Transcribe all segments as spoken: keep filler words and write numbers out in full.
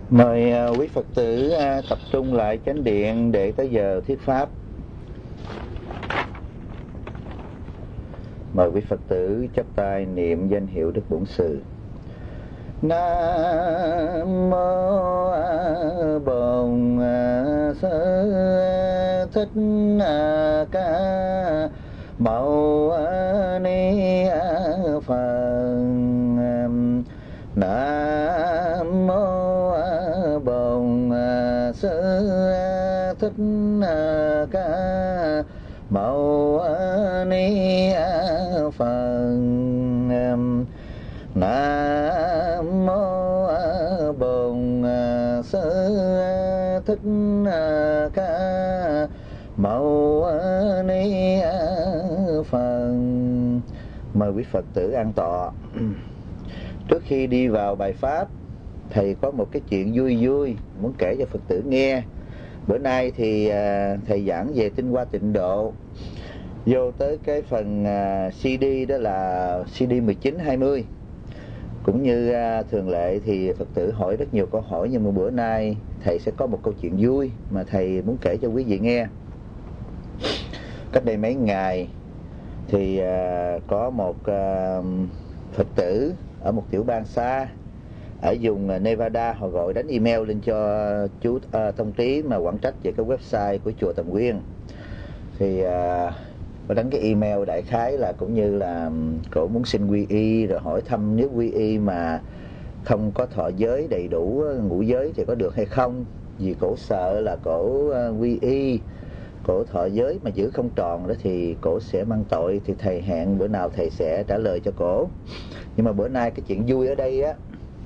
Mời uh, quý Phật tử uh, tập trung lại chánh điện để tới giờ thuyết pháp. Mời quý Phật tử chắp tay niệm danh hiệu Đức Bổn Sư. Nam mô Bổn Sư Thích Ca Mâu Ni Phật. Nam mô Bổn Sư Thích Ca Mâu Ni Phật. Nam mô Bổn Sư Thích Ca Mâu Ni Phật. Mời quý Phật tử an tọa. Trước khi đi vào bài pháp, thầy có một cái chuyện vui vui muốn kể cho Phật tử nghe. Bữa nay thì à, thầy giảng về tinh hoa tịnh độ, vô tới cái phần à, xê đê, đó là xê đê mười chín hai mươi. Cũng như à, thường lệ thì Phật tử hỏi rất nhiều câu hỏi, nhưng mà bữa nay thầy sẽ có một câu chuyện vui mà thầy muốn kể cho quý vị nghe. Cách đây mấy ngày thì à, có một à, Phật tử ở một tiểu bang xa ở vùng Nevada, họ gọi đánh email lên cho chú uh, Thông Trí mà quản trách về cái website của chùa Tầm Nguyên. Thì uh, họ đánh cái email đại khái là cũng như là cổ muốn xin quy y, rồi hỏi thăm nếu quy y mà không có thọ giới đầy đủ ngũ giới thì có được hay không, vì cổ sợ là cổ uh, quy y, cổ thọ giới mà giữ không tròn đó thì cổ sẽ mang tội. Thì thầy hẹn bữa nào thầy sẽ trả lời cho cổ. Nhưng mà bữa nay cái chuyện vui ở đây á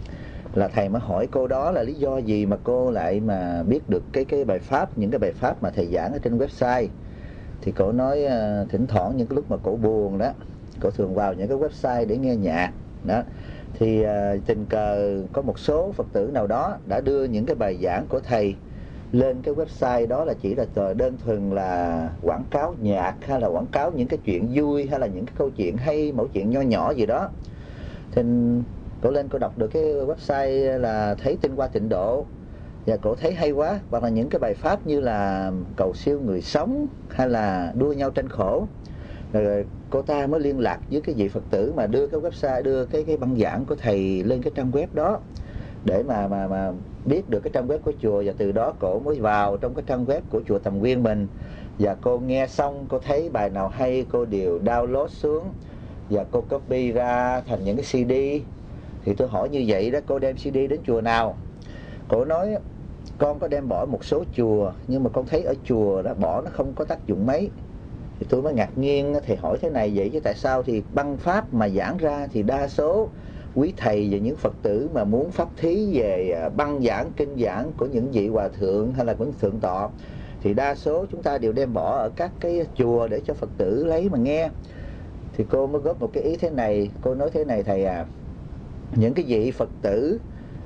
là thầy mới hỏi cô đó là lý do gì mà cô lại mà biết được cái cái bài pháp, những cái bài pháp mà thầy giảng ở trên website. Thì cổ nói uh, thỉnh thoảng những cái lúc mà cổ buồn đó, cổ thường vào những cái website để nghe nhạc đó. Thì uh, tình cờ có một số Phật tử nào đó đã đưa những cái bài giảng của thầy lên cái website đó, là chỉ là đơn thuần là quảng cáo nhạc, hay là quảng cáo những cái chuyện vui, hay là những cái câu chuyện hay, mẫu chuyện nho nhỏ gì đó. Thì cổ lên cổ đọc được cái website là thấy tinh hoa tịnh độ, và cổ thấy hay quá, hoặc là những cái bài pháp như là cầu siêu người sống hay là đua nhau tranh khổ. Rồi cô ta mới liên lạc với cái vị Phật tử mà đưa cái website, đưa cái cái băng giảng của thầy lên cái trang web đó, để mà mà mà biết được cái trang web của chùa. Và từ đó cổ mới vào trong cái trang web của chùa Tầm Nguyên mình, và cô nghe xong cô thấy bài nào hay cô đều download xuống và cô copy ra thành những cái xê đê. Thì tôi hỏi như vậy đó, cô đem xê đê đến chùa nào? Cô nói con có đem bỏ một số chùa, nhưng mà con thấy ở chùa đó bỏ nó không có tác dụng mấy. Thì tôi mới ngạc nhiên, thì hỏi thế này vậy chứ tại sao thì băng pháp mà giảng ra thì đa số quý thầy và những Phật tử mà muốn pháp thí về băng giảng, kinh giảng của những vị hòa thượng hay là của những thượng tọa, thì đa số chúng ta đều đem bỏ ở các cái chùa để cho Phật tử lấy mà nghe. Thì cô mới góp một cái ý thế này, cô nói thế này thầy à, những cái vị Phật tử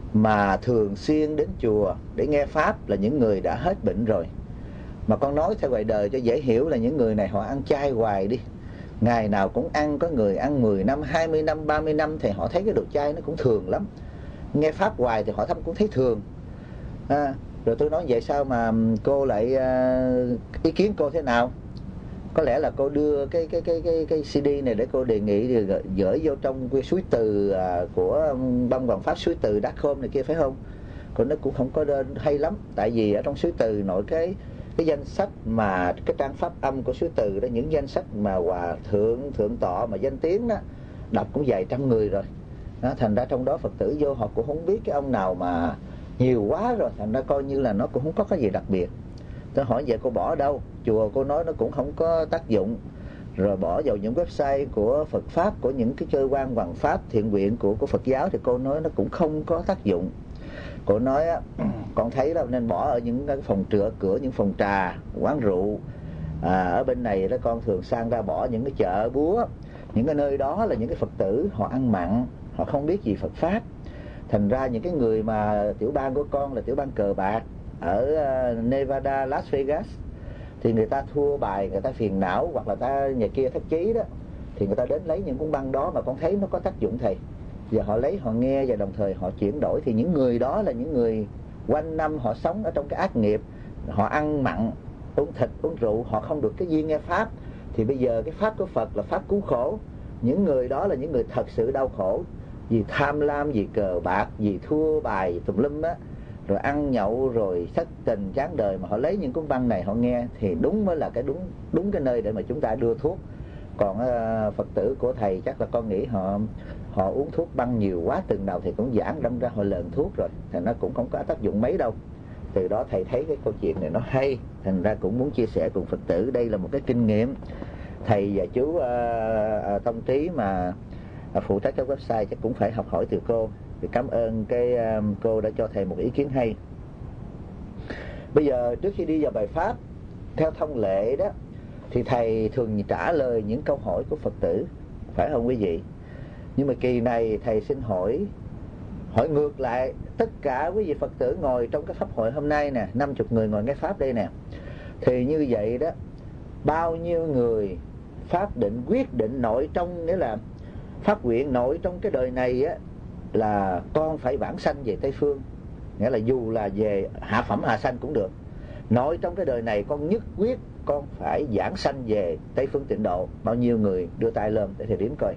mà thường xuyên đến chùa để nghe pháp là những người đã hết bệnh rồi. Mà con nói theo ngoài đời cho dễ hiểu là những người này họ ăn chay hoài đi, ngày nào cũng ăn, có người ăn mười năm, hai mươi năm, ba mươi năm thì họ thấy cái đồ chay nó cũng thường lắm. Nghe pháp hoài thì họ thăm cũng thấy thường. À, rồi tôi nói vậy sao mà cô lại uh, ý kiến cô thế nào? Có lẽ là cô đưa cái cái cái cái cái xê đê này để cô đề nghị gửi, gửi vô trong cái suối từ uh, của băng hoàng pháp suối từ đát khôm này kia phải không? Còn nó cũng không có đơn hay lắm, tại vì ở trong suối từ nội cái cái danh sách mà cái trang pháp âm của suối từ đó, những danh sách mà hòa thượng, thượng tọa mà danh tiếng đó đọc cũng vài trăm người rồi đó. Thành ra trong đó Phật tử vô họ cũng không biết cái ông nào mà nhiều quá rồi, thành ra coi như là nó cũng không có cái gì đặc biệt. Tôi hỏi vậy cô bỏ ở đâu? Chùa cô nói nó cũng không có tác dụng, rồi bỏ vào những website của Phật pháp, của những cái cơ quan hoàng pháp thiện nguyện của của Phật giáo thì cô nói nó cũng không có tác dụng. Cô nói á, con thấy là nên bỏ ở những cái phòng trựa cửa, những phòng trà, quán rượu. À, ở bên này đó con thường sang ra bỏ những cái chợ búa, những cái nơi đó là những cái Phật tử họ ăn mặn, họ không biết gì Phật pháp. Thành ra những cái người mà tiểu bang của con là tiểu bang cờ bạc ở Nevada, Las Vegas, thì người ta thua bài, người ta phiền não, hoặc là ta nhà kia thất chí đó, thì người ta đến lấy những cuốn băng đó mà con thấy nó có tác dụng thầy, và họ lấy họ nghe và đồng thời họ chuyển đổi. Thì những người đó là những người quanh năm họ sống ở trong cái ác nghiệp, họ ăn mặn, uống thịt, uống rượu, họ không được cái duyên nghe Pháp. Thì bây giờ cái Pháp của Phật là Pháp cứu khổ. Những người đó là những người thật sự đau khổ, vì tham lam, vì cờ bạc, vì thua bài tùm lum á, rồi ăn nhậu, rồi thất tình chán đời, mà họ lấy những cuốn băng này họ nghe, thì đúng mới là cái đúng đúng cái nơi để mà chúng ta đưa thuốc. Còn uh, Phật tử của thầy chắc là con nghĩ họ họ uống thuốc băng nhiều quá, từng nào thì cũng giảng đâm ra họ lờn thuốc rồi, thành nó cũng không có tác dụng mấy đâu. Từ đó thầy thấy cái câu chuyện này nó hay, thành ra cũng muốn chia sẻ cùng Phật tử. Đây là một cái kinh nghiệm. Thầy và chú uh, uh, Tông Trí mà uh, phụ trách cái website chắc cũng phải học hỏi từ cô. Thì cảm ơn cái uh, cô đã cho thầy một ý kiến hay. Bây giờ trước khi đi vào bài pháp, theo thông lệ đó, thì thầy thường trả lời những câu hỏi của Phật tử, phải không quý vị? Nhưng mà kỳ này thầy xin hỏi hỏi ngược lại tất cả quý vị Phật tử ngồi trong cái pháp hội hôm nay nè, năm mươi người ngồi nghe pháp đây nè. Thì như vậy đó, bao nhiêu người pháp định quyết định nội trong, nghĩa là phát nguyện nội trong cái đời này á, là con phải vãng sanh về Tây Phương, nghĩa là dù là về hạ phẩm hạ sanh cũng được. Nội trong cái đời này con nhất quyết con phải giảng sanh về Tây Phương Tịnh Độ. Bao nhiêu người đưa tay lên để thầy đếm coi.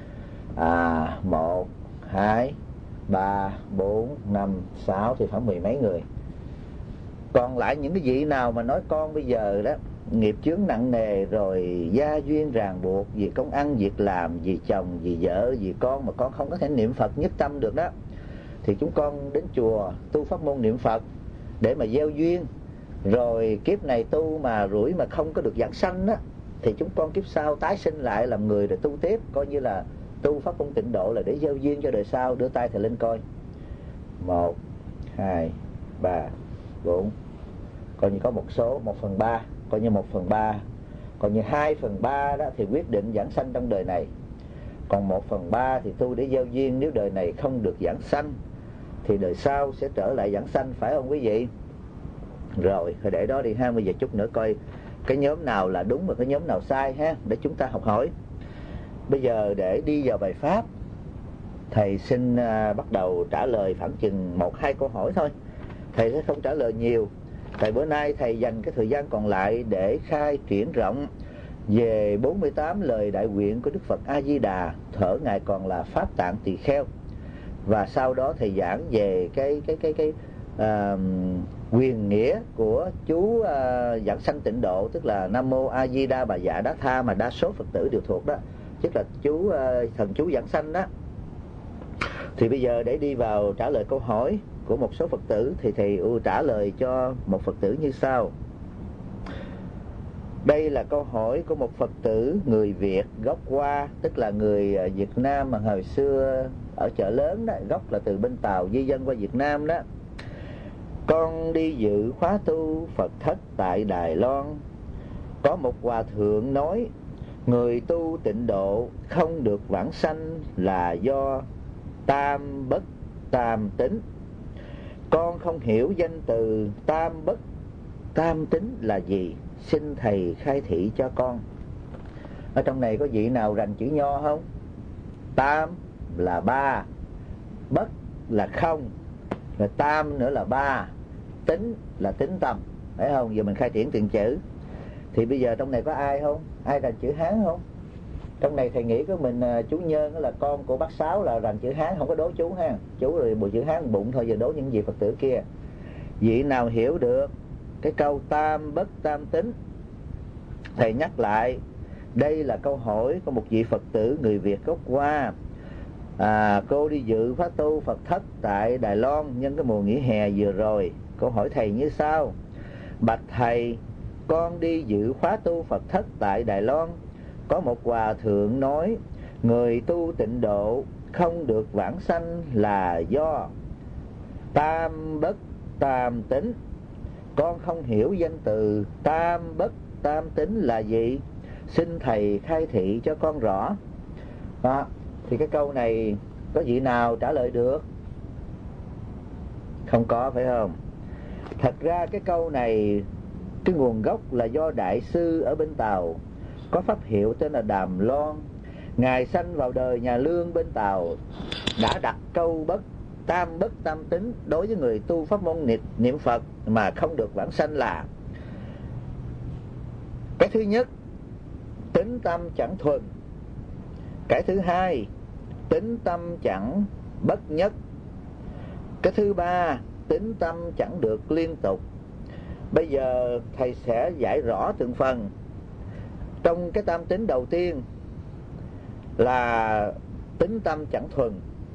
À, một, hai, ba, bốn, năm, sáu, thì khoảng mười mấy người. Còn lại những cái vị nào mà nói con bây giờ đó nghiệp chướng nặng nề rồi, gia duyên ràng buộc, vì công ăn việc làm, vì chồng, vì vợ, vì con mà con không có thể niệm Phật nhất tâm được đó, thì chúng con đến chùa tu pháp môn niệm Phật để mà gieo duyên. Rồi kiếp này tu mà rủi mà không có được giảng sanh á, thì chúng con kiếp sau tái sinh lại làm người rồi tu tiếp, coi như là tu pháp môn tịnh độ là để gieo duyên cho đời sau. Đưa tay thầy lên coi. Một, hai, ba, bốn, coi như có một số, một phần ba, coi như một phần ba. Còn như hai phần ba đó thì quyết định giảng sanh trong đời này. Còn một phần ba thì tu để gieo duyên, nếu đời này không được giảng sanh thì đời sau sẽ trở lại giảng sanh, phải không quý vị? Rồi, thôi để đó đi ha, bây giờ chút nữa coi cái nhóm nào là đúng và cái nhóm nào sai ha, để chúng ta học hỏi. Bây giờ để đi vào bài pháp, thầy xin uh, bắt đầu trả lời khoảng chừng một hai câu hỏi thôi. Thầy sẽ không trả lời nhiều, tại bữa nay thầy dành cái thời gian còn lại để khai triển rộng về bốn mươi tám lời đại nguyện của Đức Phật A Di Đà thở Ngài còn là Pháp Tạng Tỳ Kheo. Và sau đó thầy giảng về cái cái cái cái uh, quyền nghĩa của chú uh, giảng sanh tịnh độ, tức là Nam Mô A Di Đà Bà Dạ Đát Tha mà đa số Phật tử đều thuộc đó, tức là chú uh, thần chú giảng sanh đó. Thì bây giờ để đi vào trả lời câu hỏi của một số Phật tử thì thầy uh, trả lời cho một Phật tử như sau. Đây là câu hỏi của một Phật tử người Việt gốc Hoa, tức là người Việt Nam mà hồi xưa ở chợ lớn đó, gốc là từ bên Tàu di dân qua Việt Nam đó. Con đi dự khóa tu Phật thất tại Đài Loan, có một hòa thượng nói người tu tịnh độ không được vãng sanh là do tam bất tam tính. Con không hiểu danh từ tam bất tam tính là gì, xin thầy khai thị cho con. Ở trong này có vị nào rành chữ nho không? Tam là ba, bất là không, rồi tam nữa là ba, tính là tính tâm, phải không? Giờ mình khai triển từng chữ. Thì bây giờ trong này có ai không? Ai rành chữ Hán không? Trong này thầy nghĩ có mình chú Nhân là con của bác Sáu là rành chữ Hán, không có đố chú ha. Chú rồi bộ chữ Hán bụng thôi, giờ đố những vị Phật tử kia. Vị nào hiểu được cái câu tam bất tam tính? Thầy nhắc lại, đây là câu hỏi của một vị Phật tử người Việt gốc Hoa. À, cô đi dự khóa tu Phật thất tại Đài Loan nhân cái mùa nghỉ hè vừa rồi. Câu hỏi thầy như sau: bạch thầy, con đi dự khóa tu Phật thất tại Đài Loan, có một hòa thượng nói người tu tịnh độ không được vãng sanh là do tam bất tam tính. Con không hiểu danh từ tam bất tam tính là gì, xin thầy khai thị cho con rõ. Đó, thì cái câu này có vị nào trả lời được? Không có, phải không? Thật ra cái câu này, cái nguồn gốc là do đại sư ở bên Tàu có pháp hiệu tên là Đàm Loan. Ngài sanh vào đời nhà Lương bên Tàu đã đặt câu bất tam bất tam tính đối với người tu pháp môn niệm, niệm Phật mà không được vãng sanh là: cái thứ nhất, tính tâm chẳng thuần; cái thứ hai, tính tâm chẳng bất nhất; cái thứ ba, tính tâm chẳng được liên tục. Bây giờ thầy sẽ giải rõ từng phần. Trong cái tam tính đầu tiên là tính tâm chẳng thuần.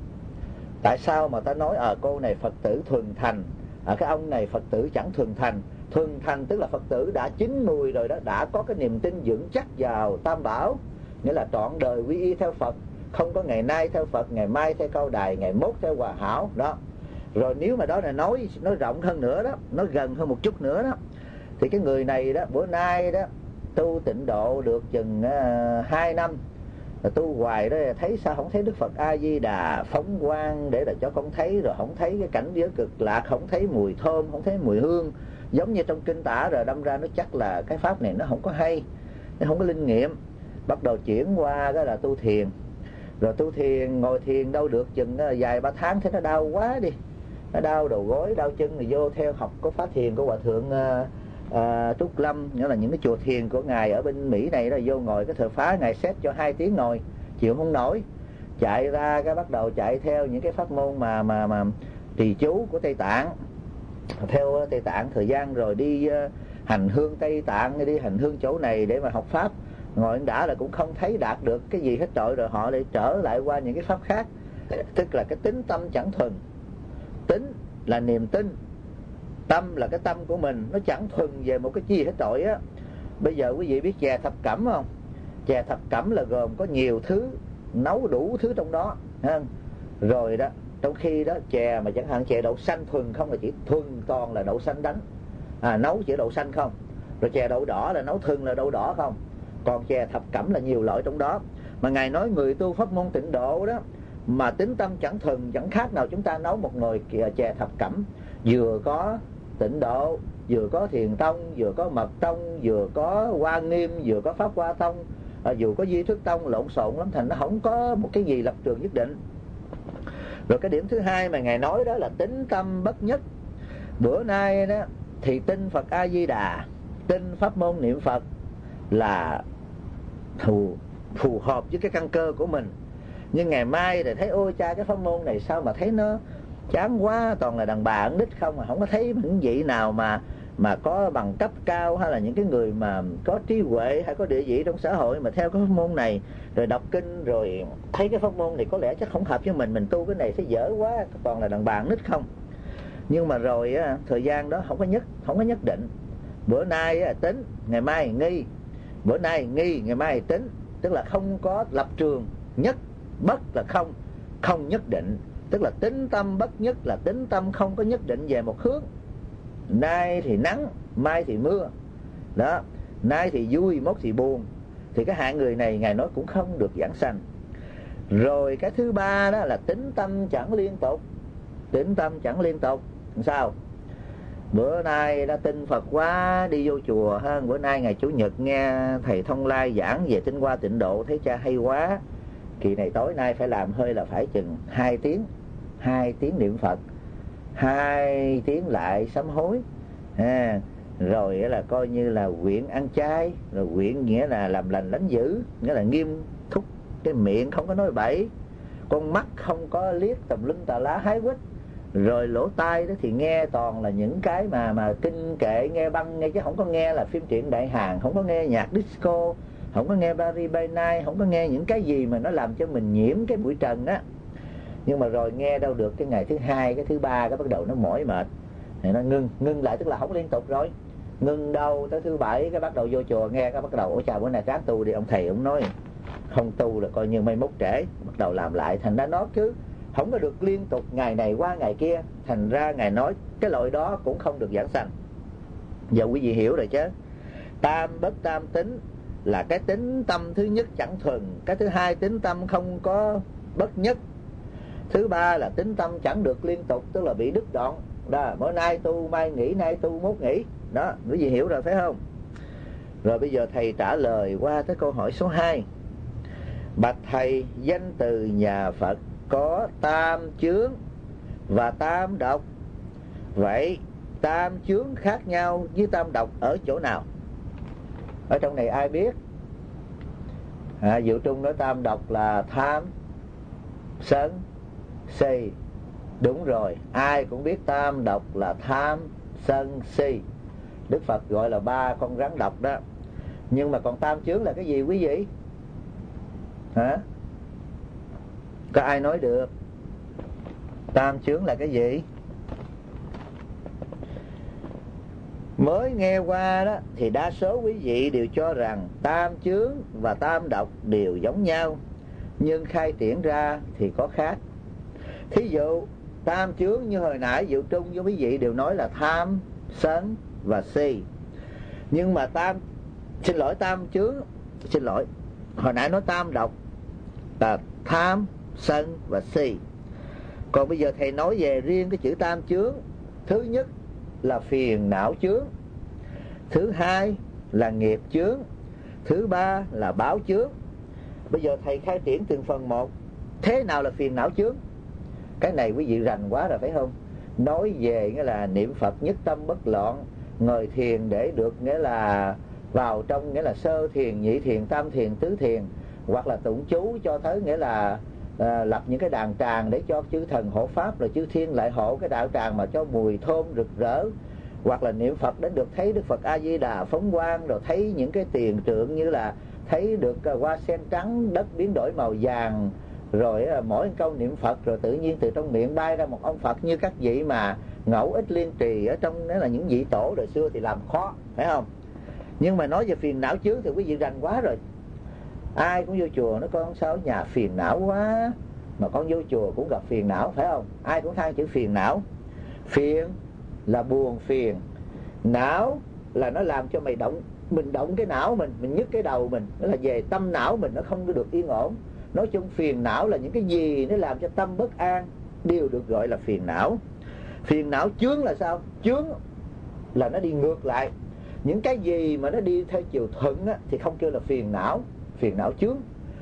Tại sao mà ta nói ở à, cô này Phật tử thuần thành, à, cái ông này Phật tử chẳng thuần thành? Thuần thành tức là Phật tử đã chín mùi rồi đó, đã có cái niềm tin vững chắc vào Tam Bảo, nghĩa là trọn đời quy y theo Phật, không có ngày nay theo Phật, ngày mai theo Cao Đài, ngày mốt theo Hòa Hảo đó. Rồi nếu mà đó là nói nói rộng hơn nữa đó, nói gần hơn một chút nữa đó, thì cái người này đó bữa nay đó tu tịnh độ được chừng uh, hai năm, rồi tu hoài đó thấy sao không thấy Đức Phật A Di Đà phóng quang để là cho con thấy, rồi không thấy cái cảnh giới cực lạc, không thấy mùi thơm, không thấy mùi hương giống như trong kinh tả, rồi đâm ra nó chắc là cái pháp này nó không có hay, nó không có linh nghiệm. Bắt đầu chuyển qua đó là tu thiền. Rồi tu thiền, ngồi thiền đâu được chừng vài ba tháng thấy nó đau quá đi, nó đau đầu gối, đau chân, rồi vô theo học có pháp thiền của Hòa Thượng uh, uh, Trúc Lâm, nghĩa là những cái chùa thiền của ngài ở bên Mỹ này, rồi vô ngồi cái thờ phá, ngài xét cho hai tiếng ngồi chịu không nổi, chạy ra cái bắt đầu chạy theo những cái pháp môn mà mà mà trì chú của Tây Tạng, theo Tây Tạng thời gian, rồi đi uh, hành hương Tây Tạng, đi hành hương chỗ này để mà học pháp. Ngồi đã là cũng không thấy đạt được cái gì hết trọi, rồi họ lại trở lại qua những cái pháp khác. Tức là cái tính tâm chẳng thuần. Tính là niềm tin, tâm là cái tâm của mình, nó chẳng thuần về một cái chi hết trọi á. Bây giờ quý vị biết chè thập cẩm không? Chè thập cẩm là gồm có nhiều thứ, nấu đủ thứ trong đó, không? Rồi đó, trong khi đó chè mà chẳng hạn chè đậu xanh thuần không là chỉ thuần toàn là đậu xanh đánh, à, nấu chỉ đậu xanh không. Rồi chè đậu đỏ là nấu thuần là đậu đỏ không. Còn chè thập cẩm là nhiều loại trong đó. Mà ngài nói người tu pháp môn tịnh độ đó mà tính tâm chẳng thuần, chẳng khác nào chúng ta nấu một nồi chè thập cẩm, vừa có tịnh độ, vừa có thiền tông, vừa có mật tông, vừa có hoa nghiêm, vừa có pháp hoa tông, à, vừa có di thức tông, lộn xộn lắm, thành nó không có một cái gì lập trường nhất định. Rồi cái điểm thứ hai mà ngài nói đó là tính tâm bất nhất. Bữa nay đó thì tin Phật A Di Đà, tin pháp môn niệm Phật là phù, phù hợp với cái căn cơ của mình. Nhưng ngày mai thì thấy ôi cha cái pháp môn này sao mà thấy nó chán quá, toàn là đàn bà ẩn đích không, mà không có thấy những vị nào mà mà có bằng cấp cao, hay là những cái người mà có trí huệ hay có địa vị trong xã hội mà theo cái pháp môn này, rồi đọc kinh rồi thấy cái pháp môn này có lẽ chắc không hợp với mình, mình tu cái này sẽ dở quá, toàn là đàn bà ẩn đích không. Nhưng mà rồi á, thời gian đó không có nhất không có nhất định. Bữa nay á, tính, ngày mai nghi, bữa nay nghi, ngày mai tính, tức là không có lập trường nhất. Bất là không, không nhất định, tức là tính tâm bất nhất là tính tâm không có nhất định về một hướng. Nay thì nắng, mai thì mưa đó, nay thì vui, mốt thì buồn. Thì cái hạng người này ngài nói cũng không được giảng sanh. Rồi cái thứ ba đó là tính tâm chẳng liên tục. Tính tâm chẳng liên tục sao? Bữa nay đã tin Phật quá, đi vô chùa hơn. Bữa nay ngày Chủ nhật nghe thầy Thông Lai giảng về tinh hoa tịnh độ, thấy cha hay quá, kỳ này tối nay phải làm hơi là phải chừng hai tiếng, hai tiếng niệm Phật, hai tiếng lại sám hối, à, rồi là coi như là nguyện ăn chay, rồi nguyện nghĩa là làm lành lánh dữ, nghĩa là nghiêm thúc cái miệng không có nói bậy, con mắt không có liếc tùm lum tà lá hái quýt, rồi lỗ tai đó thì nghe toàn là những cái mà mà kinh kệ, nghe băng nghe, chứ không có nghe là phim truyện đại hàng, không có nghe nhạc disco, không có nghe Barry by Night, không có nghe những cái gì mà nó làm cho mình nhiễm cái bụi trần á. Nhưng mà rồi nghe đâu được, cái ngày thứ hai, cái thứ ba cái bắt đầu nó mỏi mệt, thì nó ngưng, ngưng lại tức là không liên tục rồi. Ngưng đâu tới thứ bảy cái bắt đầu vô chùa nghe, cái bắt đầu ôi chào bữa nay ráng tu đi, ông thầy ông nói không tu là coi như mai mốt trễ, bắt đầu làm lại. Thành ra nó cứ không có được liên tục ngày này qua ngày kia, thành ra ngài nói cái loại đó cũng không được giảng sanh. Giờ quý vị hiểu rồi chứ. Tam bất tam tính là cái tính tâm thứ nhất chẳng thuần, cái thứ hai tính tâm không có bất nhất, thứ ba là tính tâm chẳng được liên tục, tức là bị đứt đoạn đó, bữa nay tu mai nghỉ, nay tu mốt nghỉ đó. Quý vị hiểu rồi phải không? Rồi bây giờ thầy trả lời qua tới câu hỏi số hai. Bạch thầy, danh từ nhà Phật có tam chướng và tam độc. Vậy tam chướng khác nhau với tam độc ở chỗ nào? Ở trong này ai biết? À, Diệu Trung nói tam độc là tham, sân, si. Đúng rồi, ai cũng biết tam độc là tham, sân, si. Đức Phật gọi là ba con rắn độc đó. Nhưng mà còn tam chướng là cái gì quý vị? Hả? Có ai nói được? Tam chướng là cái gì? Mới nghe qua đó thì đa số quý vị đều cho rằng tam chướng và tam độc đều giống nhau, nhưng khai triển ra thì có khác. Thí dụ tam chướng như hồi nãy Diệu Trung với quý vị đều nói là tham, sân và si. Nhưng mà tam xin lỗi tam chướng xin lỗi hồi nãy nói tam độc là tham, sân và si. Còn bây giờ thầy nói về riêng cái chữ tam chướng. Thứ nhất là phiền não chướng, thứ hai là nghiệp chướng, thứ ba là báo chướng. Bây giờ thầy khai triển từng phần một. Thế nào là phiền não chướng? Cái này quý vị rành quá rồi phải không? Nói về nghĩa là niệm Phật nhất tâm bất loạn, ngồi thiền để được nghĩa là vào trong nghĩa là sơ thiền, nhị thiền, tam thiền, tứ thiền, hoặc là tụng chú cho tới nghĩa là à, lập những cái đàn tràng để cho chư thần hộ pháp, rồi chư thiên lại hộ cái đạo tràng mà cho mùi thơm rực rỡ, hoặc là niệm Phật đến được thấy Đức Phật A Di Đà phóng quang, rồi thấy những cái tiền trượng như là thấy được hoa sen trắng, đất biến đổi màu vàng, rồi mỗi câu niệm Phật rồi tự nhiên từ trong miệng bay ra một ông Phật, như các vị mà ngẫu ích liên trì ở trong đó là những vị tổ đời xưa thì làm khó, phải không? Nhưng mà nói về phiền não chướng thì quý vị rành quá rồi. Ai cũng vô chùa nói con sao ở nhà phiền não quá, mà con vô chùa cũng gặp phiền não, phải không? Ai cũng than chữ phiền não. Phiền là buồn phiền, não là nó làm cho mày động, mình động cái não mình, mình nhức cái đầu mình, đó là về tâm não mình nó không được yên ổn. Nói chung phiền não là những cái gì nó làm cho tâm bất an đều được gọi là phiền não. Phiền não chướng là sao? Chướng là nó đi ngược lại. Những cái gì mà nó đi theo chiều thuận á, thì không kêu là phiền não, phiền não chướng.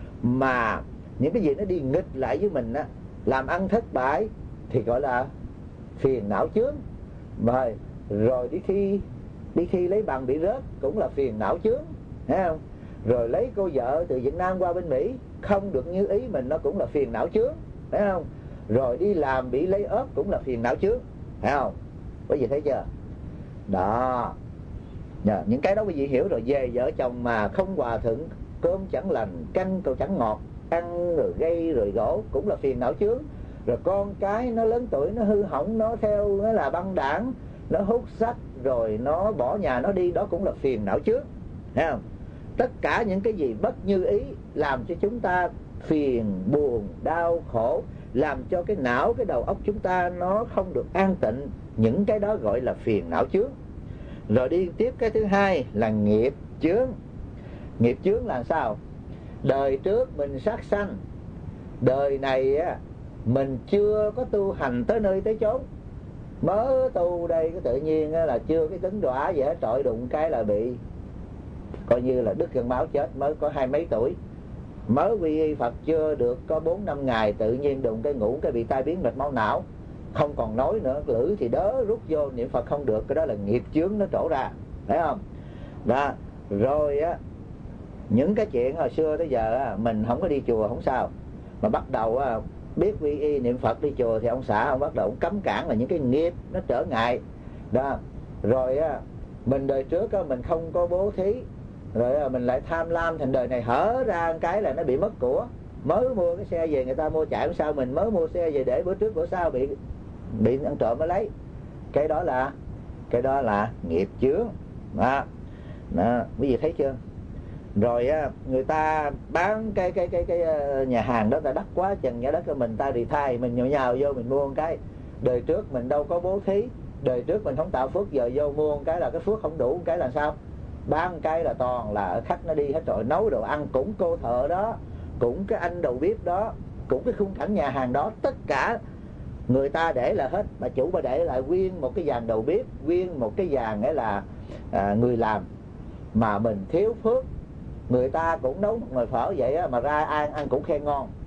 Mà những cái gì nó đi nghịch lại với mình á, làm ăn thất bại thì gọi là phiền não chướng. Rồi, rồi đi khi đi khi lấy bằng bị rớt cũng là phiền não chướng, thấy không? Rồi lấy cô vợ từ Việt Nam qua bên Mỹ không được như ý mình, nó cũng là phiền não chướng, thấy không? Rồi đi làm bị lấy ốp cũng là phiền não chướng, thấy không? Quý vị thấy chưa? Đó, Nhờ, những cái đó quý vị hiểu rồi. Về vợ chồng mà không hòa thuận, cơm chẳng lành, canh cầu chẳng ngọt, ăn rồi gây rồi gỗ cũng là phiền não chướng. Rồi con cái nó lớn tuổi, nó hư hỏng, nó theo nó là băng đảng, nó hút sách, rồi nó bỏ nhà nó đi, đó cũng là phiền não chướng, thấy không? Tất cả những cái gì bất như ý làm cho chúng ta phiền, buồn, đau, khổ, làm cho cái não, cái đầu óc chúng ta nó không được an tịnh, những cái đó gọi là phiền não chướng. Rồi đi tiếp cái thứ hai là nghiệp chướng. Nghiệp chướng là sao? Đời trước mình sát sanh, đời này á mình chưa có tu hành tới nơi tới chốn, mới tu đây cái tự nhiên là chưa cái cứng đọa gì hết, trọi đụng cái là bị coi như là đứt gân máu chết. Mới có hai mấy tuổi, mới quy y Phật chưa được có bốn năm ngày, tự nhiên đụng cái ngủ cái bị tai biến mạch máu não, không còn nói nữa, lưỡi thì đớ rút vô, niệm Phật không được. Cái đó là nghiệp chướng nó trổ ra, thấy không? Đó. Rồi á, những cái chuyện hồi xưa tới giờ á, mình không có đi chùa không sao, mà bắt đầu á, biết quy y niệm Phật đi chùa thì ông xã ông bắt đầu ông cấm cản là những cái nghiệp nó trở ngại đó. Rồi á, mình đời trước á, mình không có bố thí, rồi á, mình lại tham lam, thành đời này hở ra cái là nó bị mất của. Mới mua cái xe về người ta mua chạy, sao mình mới mua xe về để bữa trước bữa sau bị bị ăn trộm nó lấy. Cái đó là cái đó là nghiệp chướng đó. Đó, quý vị thấy chưa? Rồi á, người ta bán cái cái cái cái nhà hàng đó ta đắt quá chừng nhà đất của mình, ta đi thay mình nhào nhào vô mình mua một cái. Đời trước mình đâu có bố thí, đời trước mình không tạo phước, giờ vô mua một cái là cái phước không đủ, một cái là sao? Bán một cái là toàn là khách nó đi hết rồi. Nấu đồ ăn cũng cô thợ đó, cũng cái anh đầu bếp đó, cũng cái khung cảnh nhà hàng đó, tất cả người ta để là hết. Bà chủ bà để lại nguyên một cái dàn đầu bếp, nguyên một cái dàn ấy là à, người làm. Mà mình thiếu phước, người ta cũng nấu một nồi phở vậy á, mà ra ăn ăn cũng khen ngon.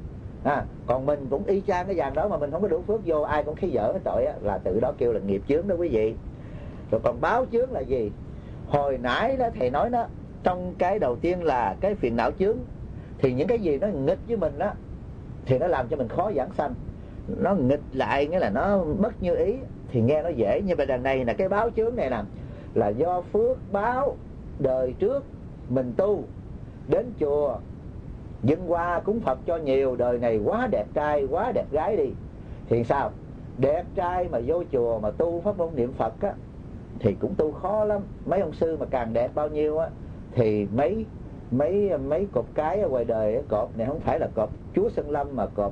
à, còn mình cũng y chang cái dàn đó mà mình không có đủ phước vô, ai cũng thấy dở cái tội á, là từ đó kêu là nghiệp chướng đó quý vị. Rồi còn báo chướng là gì? Hồi nãy đó thầy nói đó, trong cái đầu tiên là cái phiền não chướng, thì những cái gì nó nghịch với mình đó thì nó làm cho mình khó giảng sanh. Nó nghịch lại nghĩa là nó bất như ý thì nghe nó dễ. Nhưng mà đằng này là cái báo chướng này nè, là do phước báo đời trước mình tu, đến chùa dâng hoa cúng Phật cho nhiều, đời này quá đẹp trai quá đẹp gái đi, thì sao? Đẹp trai mà vô chùa mà tu pháp môn niệm Phật á thì cũng tu khó lắm. Mấy ông sư mà càng đẹp bao nhiêu á thì mấy mấy mấy cột cái ở ngoài đời, cột này không phải là cột Chúa Sơn Lâm mà cột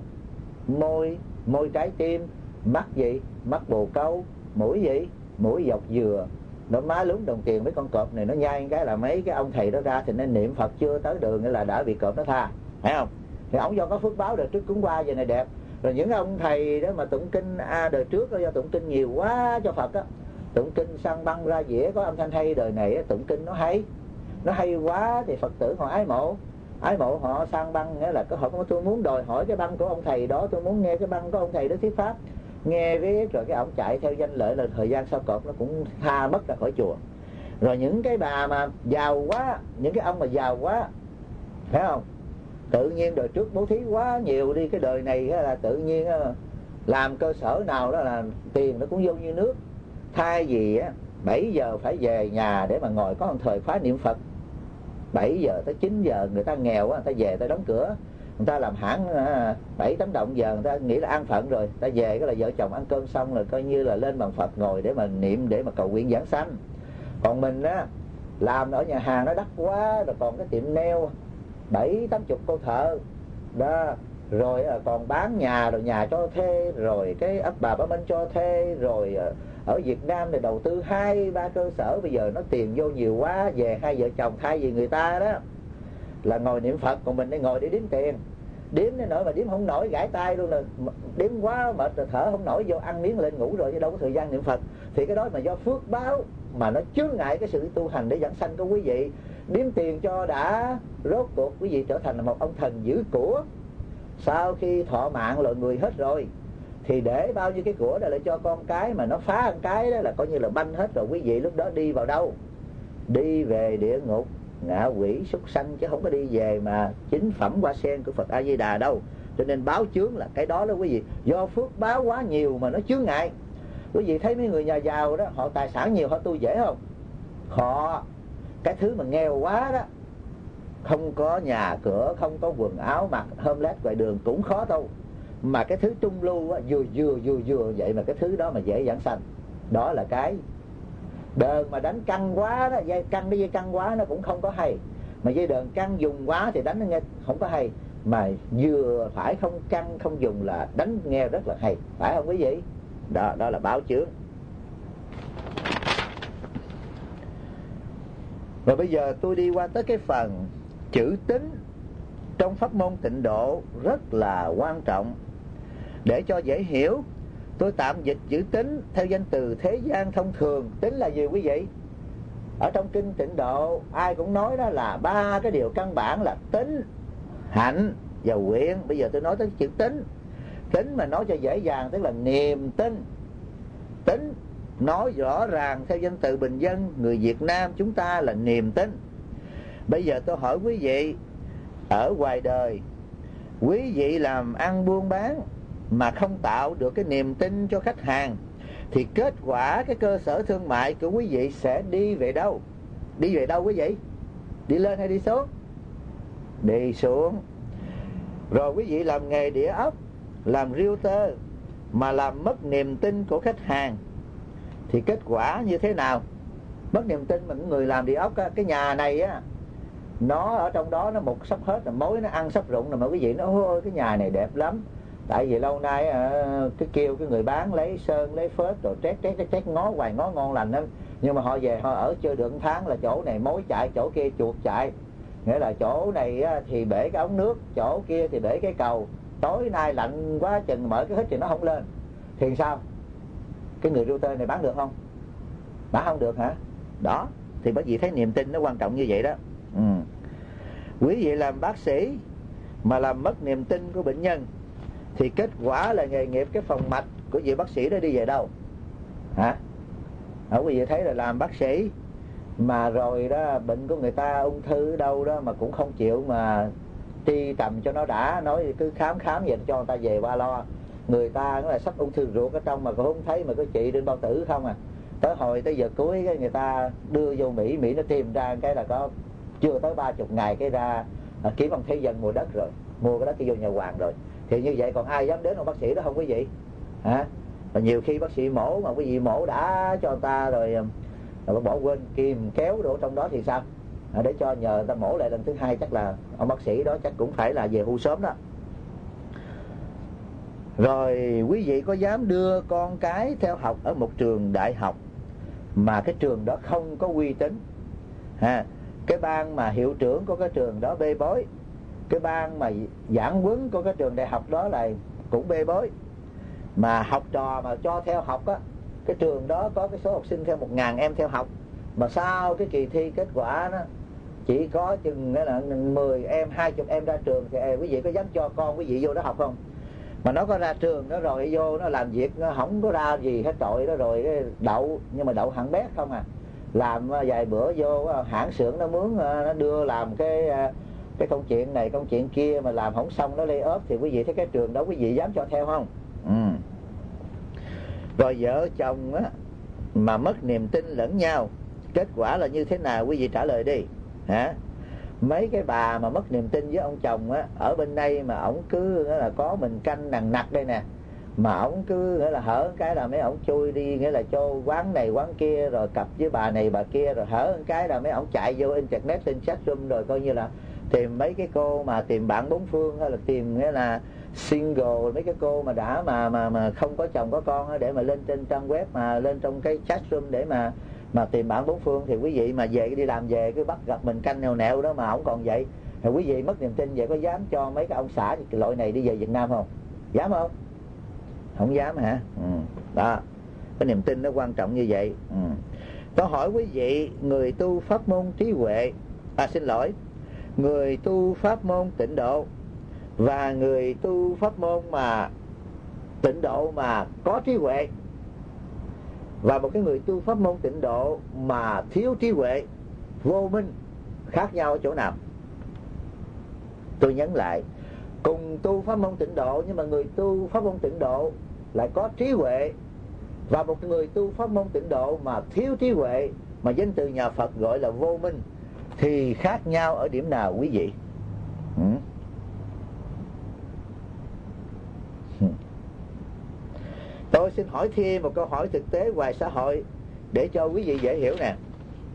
môi, môi trái tim, mắt gì, mắt bồ câu, mũi gì, mũi dọc dừa, nó má lúng đồng tiền. Mấy con cọp này nó nhai cái là mấy cái ông thầy đó ra thì nên niệm Phật chưa tới đường nghĩa là đã bị cọp nó tha, phải không? Thì ổng do có phước báo đời trước cúng qua giờ này đẹp. Rồi những ông thầy đó mà tụng kinh à, đời trước đó do tụng kinh nhiều quá cho Phật á, tụng kinh sang băng ra dĩa có âm thanh hay, đời này á, tụng kinh nó hay, nó hay quá thì Phật tử họ ái mộ, ái mộ họ sang băng, nghĩa là có họ có tôi muốn đòi hỏi cái băng của ông thầy đó, tôi muốn nghe cái băng của ông thầy đó thuyết pháp, nghe riết rồi cái ông chạy theo danh lợi, là thời gian sau cọp nó cũng tha mất ra khỏi chùa. Rồi những cái bà mà giàu quá, những cái ông mà giàu quá, phải không, tự nhiên đời trước bố thí quá nhiều đi, cái đời này là tự nhiên làm cơ sở nào đó là tiền nó cũng vô như nước. Thay vì á bảy giờ phải về nhà để mà ngồi có một thời khóa niệm Phật, bảy giờ tới chín giờ người ta nghèo quá, người ta về người ta đóng cửa, người ta làm hãng bảy tám đồng giờ, người ta nghĩ là an phận rồi, ta về cái là vợ chồng ăn cơm xong rồi coi như là lên bàn Phật ngồi để mà niệm, để mà cầu nguyện giảng sanh. Còn mình á làm ở nhà hàng nó đắt quá, rồi còn cái tiệm nail bảy tám chục cô thợ đó, rồi còn bán nhà, rồi nhà cho thuê, rồi cái ấp bà Ba Minh cho thuê, rồi ở Việt Nam này đầu tư hai ba cơ sở, bây giờ nó tiền vô nhiều quá, về hai vợ chồng thay vì người ta đó là ngồi niệm Phật, còn mình đi ngồi để đếm tiền, đếm đến nỗi mà đếm không nổi gãi tay luôn, là đếm quá mệt rồi thở không nổi, vô ăn miếng lên ngủ rồi chứ đâu có thời gian niệm Phật. Thì cái đó mà do phước báo mà nó chướng ngại cái sự tu hành để giảng sanh của quý vị. Đếm tiền cho đã, rốt cuộc quý vị trở thành một ông thần giữ của. Sau khi thọ mạng loài người hết rồi thì để bao nhiêu cái của đó lại cho con cái, mà nó phá một cái đó là coi như là banh hết rồi. Quý vị lúc đó đi vào đâu? Đi về địa ngục, ngạ quỷ, súc sanh, chứ không có đi về mà chính phẩm hoa sen của Phật A Di Đà đâu. Cho nên báo chướng là cái đó đó quý vị, do phước báo quá nhiều mà nó chướng ngại. Quý vị thấy mấy người nhà giàu đó, họ tài sản nhiều họ tu dễ không? Họ cái thứ mà nghèo quá đó, không có nhà cửa, không có quần áo mặc, homeless ngoài đường cũng khó tu. Mà cái thứ trung lưu á, vừa vừa vừa vừa vậy mà cái thứ đó mà dễ giảng sanh. Đó là cái đờn mà đánh căng quá đó, dây căng cái dây căng quá nó cũng không có hay. Mà dây đờn căng dùng quá thì đánh nó nghe không có hay. Mà vừa phải không căng không dùng là đánh nghe rất là hay, phải không quý vị? Đó, đó là báo chướng. Rồi bây giờ tôi đi qua tới cái phần chữ tín trong pháp môn Tịnh Độ rất là quan trọng. Để cho dễ hiểu, tôi tạm dịch chữ tín theo danh từ thế gian thông thường. Tín là gì quý vị? Ở trong kinh Tịnh Độ ai cũng nói đó là ba cái điều căn bản là tín, hạnh và nguyện. Bây giờ tôi nói tới chữ tín. Tín mà nói cho dễ dàng tức là niềm tin. Tín nói rõ ràng theo danh từ bình dân người Việt Nam chúng ta là niềm tin. Bây giờ tôi hỏi quý vị, ở ngoài đời quý vị làm ăn buôn bán mà không tạo được cái niềm tin cho khách hàng thì kết quả cái cơ sở thương mại của quý vị sẽ đi về đâu? Đi về đâu quý vị? Đi lên hay đi xuống? Đi xuống. Rồi quý vị làm nghề địa ốc, làm realtor mà làm mất niềm tin của khách hàng thì kết quả như thế nào? Mất niềm tin mà người làm địa ốc á, cái nhà này á, nó ở trong đó nó mục sắp hết rồi, mối nó ăn sắp rụng rồi, mà quý vị nói ôi cái nhà này đẹp lắm. Tại vì lâu nay cái kêu cái người bán lấy sơn lấy phết rồi trét trét trét trét ngó hoài ngó ngon lành lắm, nhưng mà họ về họ ở chưa được một tháng là chỗ này mối chạy, chỗ kia chuột chạy. Nghĩa là chỗ này thì bể cái ống nước, chỗ kia thì bể cái cầu, tối nay lạnh quá chừng mở cái hít thì nó không lên. Thì sao? Cái người router này bán được không? Bán không được hả? Đó, thì bởi vì thấy niềm tin nó quan trọng như vậy đó. ừ. Quý vị làm bác sĩ mà làm mất niềm tin của bệnh nhân thì kết quả là nghề nghiệp, cái phòng mạch của vị bác sĩ đó đi về đâu? Hả? Ở quý vị thấy là làm bác sĩ mà rồi đó bệnh của người ta ung thư ở đâu đó mà cũng không chịu mà tri tầm cho nó đã, nói cứ khám khám vậy cho người ta về ba lo. Người ta nó là sắp ung thư ruột ở trong mà cũng không thấy, mà có trị trên bao tử không à. Tới hồi tới giờ cuối cái người ta đưa vô Mỹ, Mỹ nó tìm ra cái là có chưa tới ba chục ngày cái ra à, kiếm ông thế dân mua đất rồi, mua cái đất cái vô nhà hoàng rồi. Thì như vậy còn ai dám đến ông bác sĩ đó không quý vị? Hả? Và nhiều khi bác sĩ mổ mà quý vị mổ đã cho người ta rồi, rồi bỏ quên kìm kéo đồ trong đó thì sao? À, để cho nhờ người ta mổ lại lần thứ hai, chắc là ông bác sĩ đó chắc cũng phải là về hưu sớm đó. Rồi quý vị có dám đưa con cái theo học ở một trường đại học mà cái trường đó không có uy tín, ha, cái ban mà hiệu trưởng của cái trường đó bê bối, cái ban mà giảng huấn của cái trường đại học đó là cũng bê bối, mà học trò mà cho theo học á, cái trường đó có cái số học sinh theo một ngàn em theo học, mà sau cái kỳ thi kết quả đó chỉ có chừng là mười em, hai chục em ra trường, thì quý vị có dám cho con quý vị vô đó học không? Mà nó có ra trường nó rồi vô nó làm việc nó không có ra gì hết trọi đó, rồi đậu nhưng mà đậu hạng bét không à. Làm vài bữa vô hãng xưởng nó mướn, nó đưa làm cái cái công chuyện này công chuyện kia mà làm không xong nó lay off, thì quý vị thấy cái trường đó quý vị dám cho theo không? Ừ. Rồi vợ chồng á mà mất niềm tin lẫn nhau, kết quả là như thế nào quý vị trả lời đi. Hả? Mấy cái bà mà mất niềm tin với ông chồng á, ở bên đây mà ổng cứ là có mình canh nằng nặc đây nè, mà ổng cứ nghĩa là hở cái là mấy ổng chui đi, nghĩa là cho quán này quán kia, rồi cặp với bà này bà kia, rồi hở cái là mấy ổng chạy vô internet lên chat room, rồi coi như là tìm mấy cái cô mà tìm bạn bốn phương, hay là tìm nghĩa là single, mấy cái cô mà đã mà mà mà không có chồng có con, để mà lên trên trang web, mà lên trong cái chat room để mà mà tìm bạn bốn phương. Thì quý vị mà về đi làm về cứ bắt gặp mình canh nèo nẹo đó mà ổng còn vậy, thì quý vị mất niềm tin vậy có dám cho mấy cái ông xã loại này đi về Việt Nam không? Dám không? Không dám hả? Ừ. Đó, cái niềm tin nó quan trọng như vậy. Ừ. Tôi hỏi quý vị, người tu pháp môn trí huệ, à xin lỗi, người tu pháp môn tịnh độ và người tu pháp môn mà tịnh độ mà có trí huệ, và một cái người tu pháp môn tịnh độ mà thiếu trí huệ, vô minh, khác nhau ở chỗ nào? Tôi nhấn lại, cùng tu pháp môn tịnh độ nhưng mà người tu pháp môn tịnh độ lại có trí huệ, và một người tu pháp môn tịnh độ mà thiếu trí huệ, mà danh từ nhà Phật gọi là vô minh, thì khác nhau ở điểm nào quý vị? Ừ. Tôi xin hỏi thêm một câu hỏi thực tế ngoài xã hội để cho quý vị dễ hiểu nè.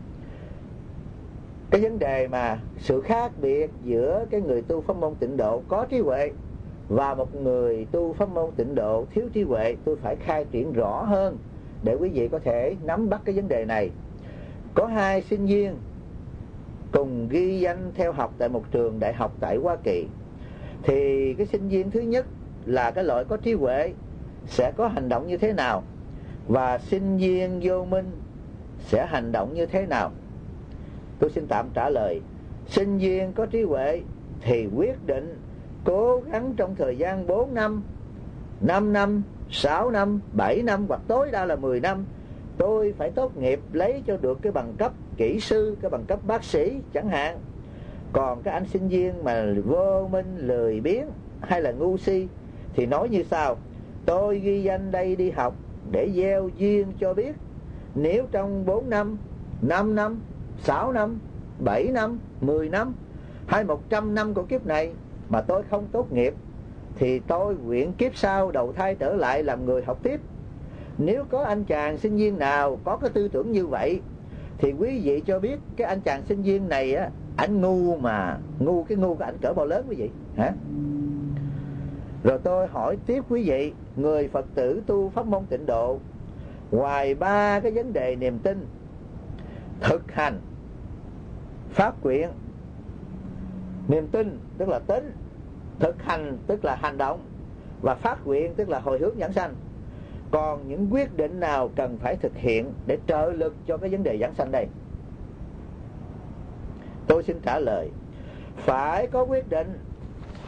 Cái vấn đề mà sự khác biệt giữa cái người tu pháp môn tịnh độ có trí huệ và một người tu pháp môn tịnh độ thiếu trí huệ, tôi phải khai triển rõ hơn để quý vị có thể nắm bắt cái vấn đề này. Có hai sinh viên cùng ghi danh theo học tại một trường đại học tại Hoa Kỳ, thì cái sinh viên thứ nhất là cái loại có trí huệ sẽ có hành động như thế nào, và sinh viên vô minh sẽ hành động như thế nào? Tôi xin tạm trả lời. Sinh viên có trí huệ thì quyết định cố gắng trong thời gian bốn năm, năm năm, sáu năm, bảy năm hoặc tối đa là mười năm, tôi phải tốt nghiệp lấy cho được cái bằng cấp kỹ sư, cái bằng cấp bác sĩ chẳng hạn. Còn cái anh sinh viên mà vô minh, lười biếng hay là ngu si thì nói như sau: tôi ghi danh đây đi học để gieo duyên cho biết, nếu trong bốn năm, năm năm, sáu năm, bảy năm, mười năm hay một trăm năm của kiếp này mà tôi không tốt nghiệp, thì tôi nguyện kiếp sau đầu thai trở lại làm người học tiếp. Nếu có anh chàng sinh viên nào có cái tư tưởng như vậy thì quý vị cho biết cái anh chàng sinh viên này á, anh ngu, mà ngu cái ngu của anh cỡ bao lớn quý vị hả? Rồi tôi hỏi tiếp quý vị, người Phật tử tu pháp môn tịnh độ, ngoài ba cái vấn đề niềm tin, thực hành, phát nguyện. Niềm tin tức là tính, thực hành tức là hành động, và phát nguyện tức là hồi hướng giảng sanh. Còn những quyết định nào cần phải thực hiện để trợ lực cho cái vấn đề giảng sanh đây? Tôi xin trả lời, phải có quyết định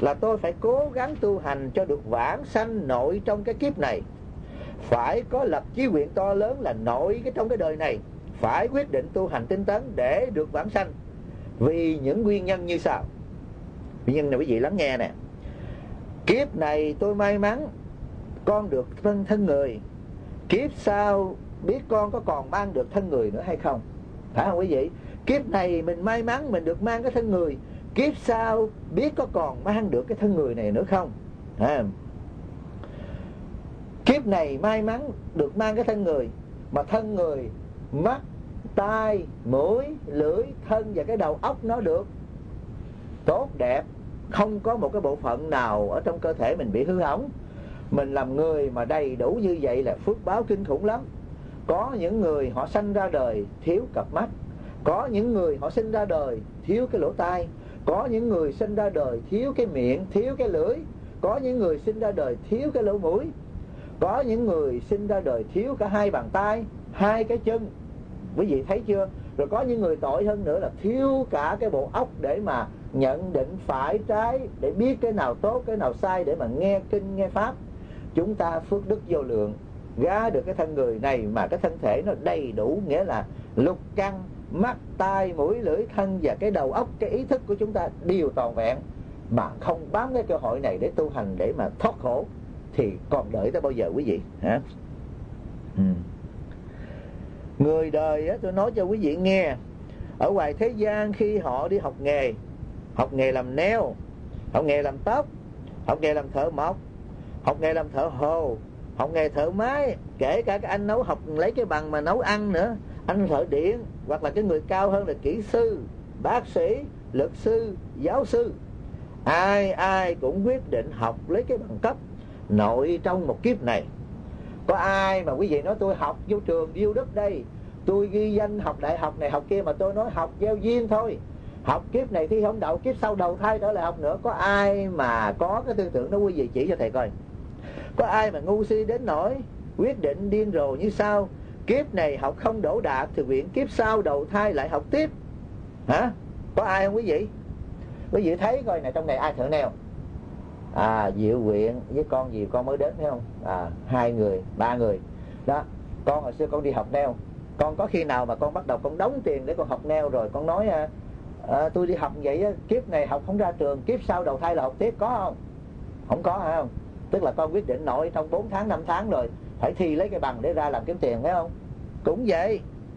là tôi phải cố gắng tu hành cho được vãng sanh nội trong cái kiếp này, phải có lập chí nguyện to lớn là nội cái trong cái đời này, phải quyết định tu hành tinh tấn để được vãng sanh. Vì những nguyên nhân như sau. Nguyên nhân này quý vị lắng nghe nè. Kiếp này tôi may mắn con được thân thân người, kiếp sau biết con có còn mang được thân người nữa hay không. Phải không quý vị? Kiếp này mình may mắn mình được mang cái thân người, kiếp sau biết có còn mang được cái thân người này nữa không. à. Kiếp này may mắn được mang cái thân người, mà thân người mắt, tai, mũi, lưỡi, thân và cái đầu óc nó được tốt đẹp, không có một cái bộ phận nào ở trong cơ thể mình bị hư hỏng. Mình làm người mà đầy đủ như vậy là phước báo kinh khủng lắm. Có những người họ sanh ra đời thiếu cặp mắt, có những người họ sinh ra đời thiếu cái lỗ tai, có những người sinh ra đời thiếu cái miệng, thiếu cái lưỡi, có những người sinh ra đời thiếu cái lỗ mũi, có những người sinh ra đời thiếu cả hai bàn tay, hai cái chân. Quý vị thấy chưa? Rồi có những người tội hơn nữa là thiếu cả cái bộ óc để mà nhận định phải trái, để biết cái nào tốt cái nào sai, để mà nghe kinh nghe pháp. Chúng ta phước đức vô lượng, ra được cái thân người này mà cái thân thể nó đầy đủ, nghĩa là lục căn, mắt, tai, mũi, lưỡi, thân và cái đầu óc, cái ý thức của chúng ta đều toàn vẹn, mà không bám cái cơ hội này để tu hành, để mà thoát khổ, thì còn đợi tới bao giờ quý vị hả? Ừ. Người đời á, tôi nói cho quý vị nghe, ở ngoài thế gian khi họ đi học nghề, học nghề làm neo, học nghề làm tóc, học nghề làm thợ mộc, học nghề làm thợ hồ, học nghề thợ máy, kể cả cái anh nấu học lấy cái bằng mà nấu ăn nữa, anh thợ điện, hoặc là cái người cao hơn là kỹ sư, bác sĩ, luật sư, giáo sư, ai ai cũng quyết định học lấy cái bằng cấp nội trong một kiếp này. Có ai mà quý vị nói tôi học vô trường Diêu Đức đây, tôi ghi danh học đại học này học kia, mà tôi nói học gieo duyên thôi, học kiếp này thi không đậu, kiếp sau đầu thai trở lại học nữa. Có ai mà có cái tư tưởng đó quý vị chỉ cho thầy coi. Có ai mà ngu si đến nỗi quyết định điên rồ như sau, kiếp này học không đỗ đạt thì nguyện kiếp sau đầu thai lại học tiếp hả? Có ai không quý vị? Quý vị thấy coi này, trong này ai thợ neo? À, Diệu Quyện với con gì con mới đến thấy không? À, hai người, ba người đó. Con hồi xưa con đi học neo, con có khi nào mà con bắt đầu con đóng tiền để con học neo rồi con nói à, à, tôi đi học vậy á, kiếp này học không ra trường, kiếp sau đầu thai là học tiếp, có không? Không có hả? Không. Tức là con quyết định nội trong bốn tháng năm tháng rồi phải thi lấy cái bằng để ra làm kiếm tiền, phải không? Cũng vậy.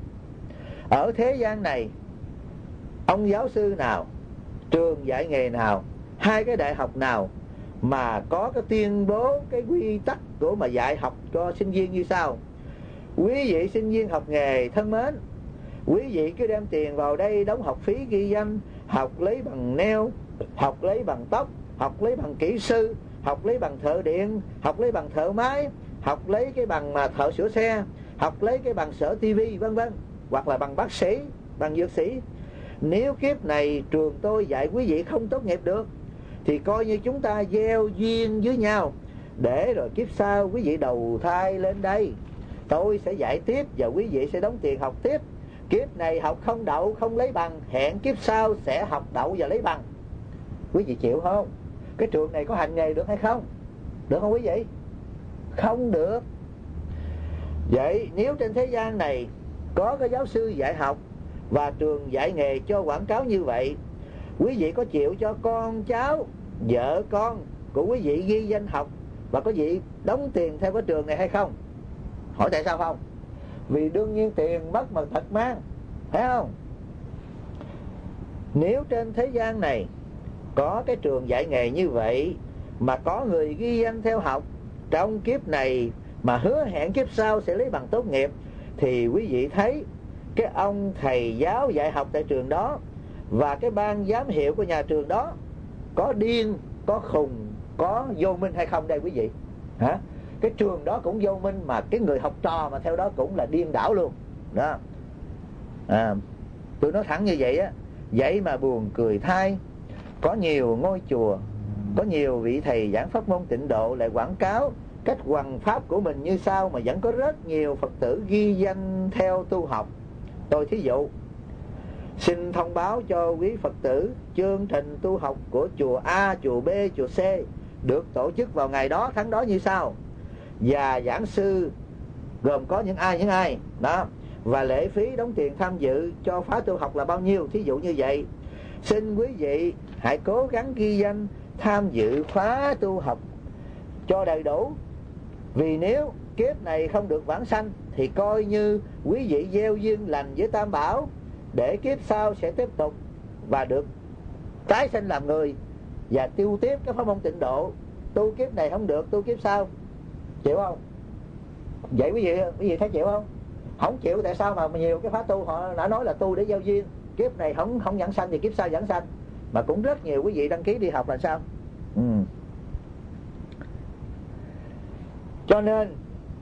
Ở thế gian này, ông giáo sư nào, trường dạy nghề nào, hai cái đại học nào mà có cái tuyên bố cái quy tắc của mà dạy học cho sinh viên như sau: quý vị sinh viên học nghề thân mến, quý vị cứ đem tiền vào đây đóng học phí ghi danh, học lấy bằng neo, học lấy bằng tóc, học lấy bằng kỹ sư, học lấy bằng thợ điện, học lấy bằng thợ máy, học lấy cái bằng mà thợ sửa xe, học lấy cái bằng sở tivi vân vân, hoặc là bằng bác sĩ, bằng dược sĩ. Nếu kiếp này trường tôi dạy quý vị không tốt nghiệp được thì coi như chúng ta gieo duyên với nhau, để rồi kiếp sau quý vị đầu thai lên đây, tôi sẽ dạy tiếp và quý vị sẽ đóng tiền học tiếp. Kiếp này học không đậu không lấy bằng, hẹn kiếp sau sẽ học đậu và lấy bằng. Quý vị chịu không? Cái trường này có hành nghề được hay không? Được không quý vị? Không được. Vậy nếu trên thế gian này có cái giáo sư dạy học và trường dạy nghề cho quảng cáo như vậy, quý vị có chịu cho con cháu, vợ con của quý vị ghi danh học và có vị đóng tiền theo cái trường này hay không? Hỏi tại sao không? Vì đương nhiên tiền mất mà thật mang, phải không? Nếu trên thế gian này có cái trường dạy nghề như vậy mà có người ghi danh theo học trong kiếp này mà hứa hẹn kiếp sau sẽ lấy bằng tốt nghiệp, thì quý vị thấy cái ông thầy giáo dạy học tại trường đó và cái ban giám hiệu của nhà trường đó có điên, có khùng, có vô minh hay không đây quý vị? Hả? Cái trường đó cũng vô minh, mà cái người học trò mà theo đó cũng là điên đảo luôn đó. À, tôi nói thẳng như vậy á. Vậy mà buồn cười thay, có nhiều ngôi chùa, có nhiều vị thầy giảng pháp môn tịnh độ lại quảng cáo cách hoằng pháp của mình như sau, mà vẫn có rất nhiều Phật tử ghi danh theo tu học. Tôi thí dụ, Xin thông báo cho quý Phật tử chương trình tu học của chùa A, chùa B, chùa C được tổ chức vào ngày đó tháng đó như sau, và giảng sư gồm có những ai những ai đó, và lễ phí đóng tiền tham dự cho khóa tu học là bao nhiêu, thí dụ như vậy. Xin quý vị hãy cố gắng ghi danh tham dự khóa tu học cho đầy đủ, vì nếu kiếp này không được vãng sanh thì coi như quý vị gieo duyên lành với Tam Bảo, để kiếp sau sẽ tiếp tục và được tái sinh làm người và tiêu tiếp cái pháp môn tịnh độ. Tu kiếp này không được, tu kiếp sau, chịu không? Vậy quý vị quý vị thấy chịu không? Không chịu tại sao mà nhiều cái khóa tu họ đã nói là tu để gieo duyên, kiếp này không không vãng sanh thì kiếp sau vãng sanh, mà cũng rất nhiều quý vị đăng ký đi học là sao? Ừ. Cho nên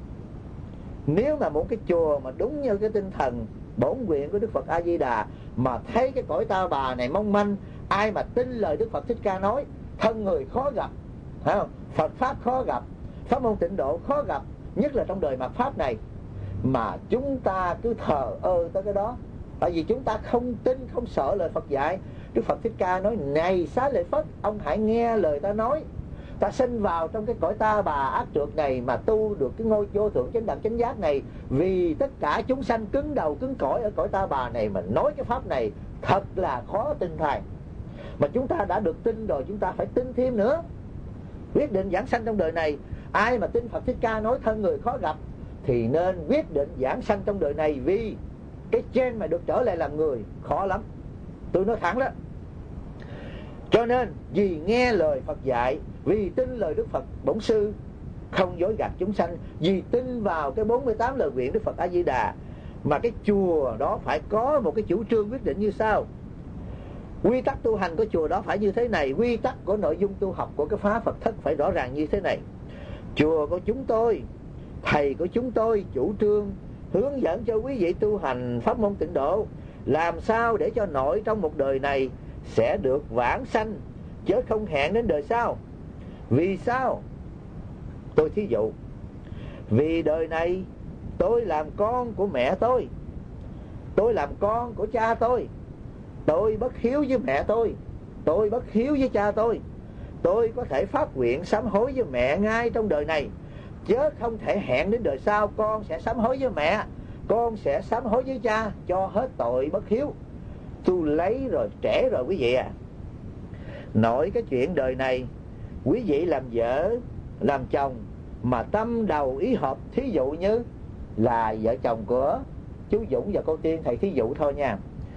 nếu mà một cái chùa mà đúng như cái tinh thần bổn nguyện của Đức Phật A Di Đà, mà thấy cái cõi ta bà này mong manh, ai mà tin lời Đức Phật Thích Ca nói, thân người khó gặp, phải không? Phật pháp khó gặp, pháp môn tịnh độ khó gặp, nhất là trong đời mạt pháp này, mà chúng ta cứ thờ ơ tới cái đó, tại vì chúng ta không tin, không sợ lời Phật dạy. Đức Phật Thích Ca nói: này Xá Lợi Phất, ông hãy nghe lời ta nói. Ta sinh vào trong cái cõi ta bà ác trượt này mà tu được cái ngôi vô thượng chánh đẳng chánh giác này, vì tất cả chúng sanh cứng đầu cứng cỏi ở cõi ta bà này mà nói cái pháp này thật là khó tin thầy. Mà chúng ta đã được tin rồi, chúng ta phải tin thêm nữa. Quyết định giảng sanh trong đời này, ai mà tin Phật Thích Ca nói thân người khó gặp thì nên quyết định giảng sanh trong đời này, vì cái trên mà được trở lại làm người khó lắm. Tôi nói thẳng đó. Cho nên vì nghe lời Phật dạy, vì tin lời Đức Phật Bổn Sư không dối gạt chúng sanh, vì tin vào cái bốn mươi tám lời nguyện Đức Phật A Di Đà, mà cái chùa đó phải có một cái chủ trương quyết định như sau. Quy tắc tu hành của chùa đó phải như thế này, quy tắc của nội dung tu học của cái phá Phật thất phải rõ ràng như thế này. Chùa của chúng tôi, thầy của chúng tôi chủ trương hướng dẫn cho quý vị tu hành pháp môn tịnh độ, làm sao để cho nội trong một đời này sẽ được vãng sanh, chứ không hẹn đến đời sau. Vì sao? Tôi thí dụ, vì đời này tôi làm con của mẹ tôi, tôi làm con của cha tôi, tôi bất hiếu với mẹ tôi, tôi bất hiếu với cha tôi, tôi có thể phát nguyện sám hối với mẹ ngay trong đời này, chứ không thể hẹn đến đời sau con sẽ sám hối với mẹ, con sẽ sám hối với cha cho hết tội bất hiếu. Tôi lấy rồi, trễ rồi quý vị à. Nội cái chuyện đời này, quý vị làm vợ làm chồng mà tâm đầu ý hợp, thí dụ như là vợ chồng của chú Dũng và cô Tiên, thầy thí dụ thôi nha.